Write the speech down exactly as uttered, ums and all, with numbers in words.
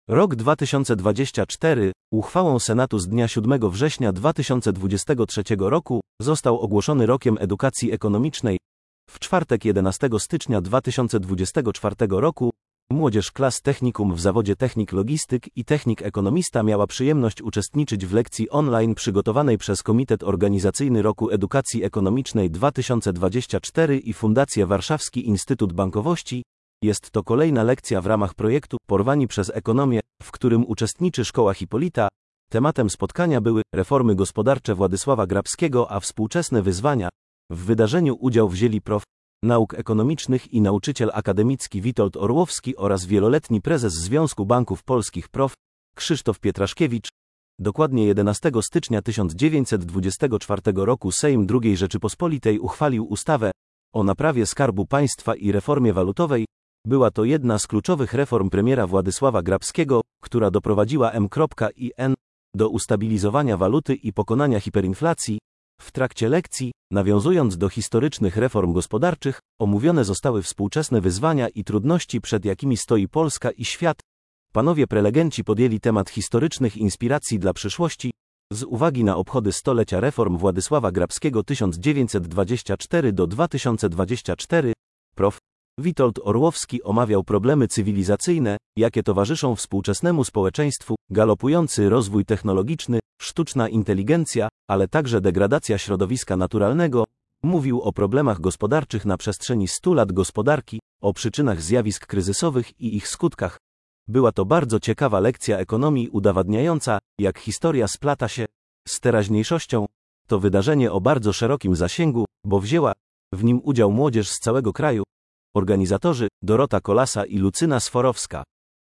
Rok dwa tysiące dwudziesty czwarty, uchwałą Senatu z dnia siódmego września dwa tysiące dwudziestego trzeciego roku, został ogłoszony Rokiem Edukacji Ekonomicznej. W czwartek jedenastego stycznia dwa tysiące dwudziestego czwartego roku, młodzież klas technikum w zawodzie technik logistyk i technik ekonomista miała przyjemność uczestniczyć w lekcji online przygotowanej przez Komitet Organizacyjny Roku Edukacji Ekonomicznej dwa tysiące dwudziesty czwarty i Fundację Warszawski Instytut Bankowości. Jest to kolejna lekcja w ramach projektu Porwani przez ekonomię, w którym uczestniczy Szkoła Hipolita. Tematem spotkania były reformy gospodarcze Władysława Grabskiego a współczesne wyzwania. W wydarzeniu udział wzięli prof. nauk ekonomicznych i nauczyciel akademicki Witold Orłowski oraz wieloletni prezes Związku Banków Polskich prof. Krzysztof Pietraszkiewicz. Dokładnie jedenastego stycznia tysiąc dziewięćset dwudziestego czwartego roku Sejm drugiej Rzeczypospolitej uchwalił ustawę o naprawie Skarbu Państwa i reformie walutowej. Była to jedna z kluczowych reform premiera Władysława Grabskiego, która doprowadziła M.in. do ustabilizowania waluty i pokonania hiperinflacji. W trakcie lekcji, nawiązując do historycznych reform gospodarczych, omówione zostały współczesne wyzwania i trudności, przed jakimi stoi Polska i świat. Panowie prelegenci podjęli temat historycznych inspiracji dla przyszłości. Z uwagi na obchody stulecia reform Władysława Grabskiego tysiąc dziewięćset dwudziesty czwarty do dwa tysiące dwudziestego czwartego, prof. Witold Orłowski omawiał problemy cywilizacyjne, jakie towarzyszą współczesnemu społeczeństwu, galopujący rozwój technologiczny, sztuczna inteligencja, ale także degradacja środowiska naturalnego. Mówił o problemach gospodarczych na przestrzeni stu lat gospodarki, o przyczynach zjawisk kryzysowych i ich skutkach. Była to bardzo ciekawa lekcja ekonomii udowadniająca, jak historia splata się z teraźniejszością. To wydarzenie o bardzo szerokim zasięgu, bo wzięła w nim udział młodzież z całego kraju. Organizatorzy Dorota Kolasa i Lucyna Sforowska.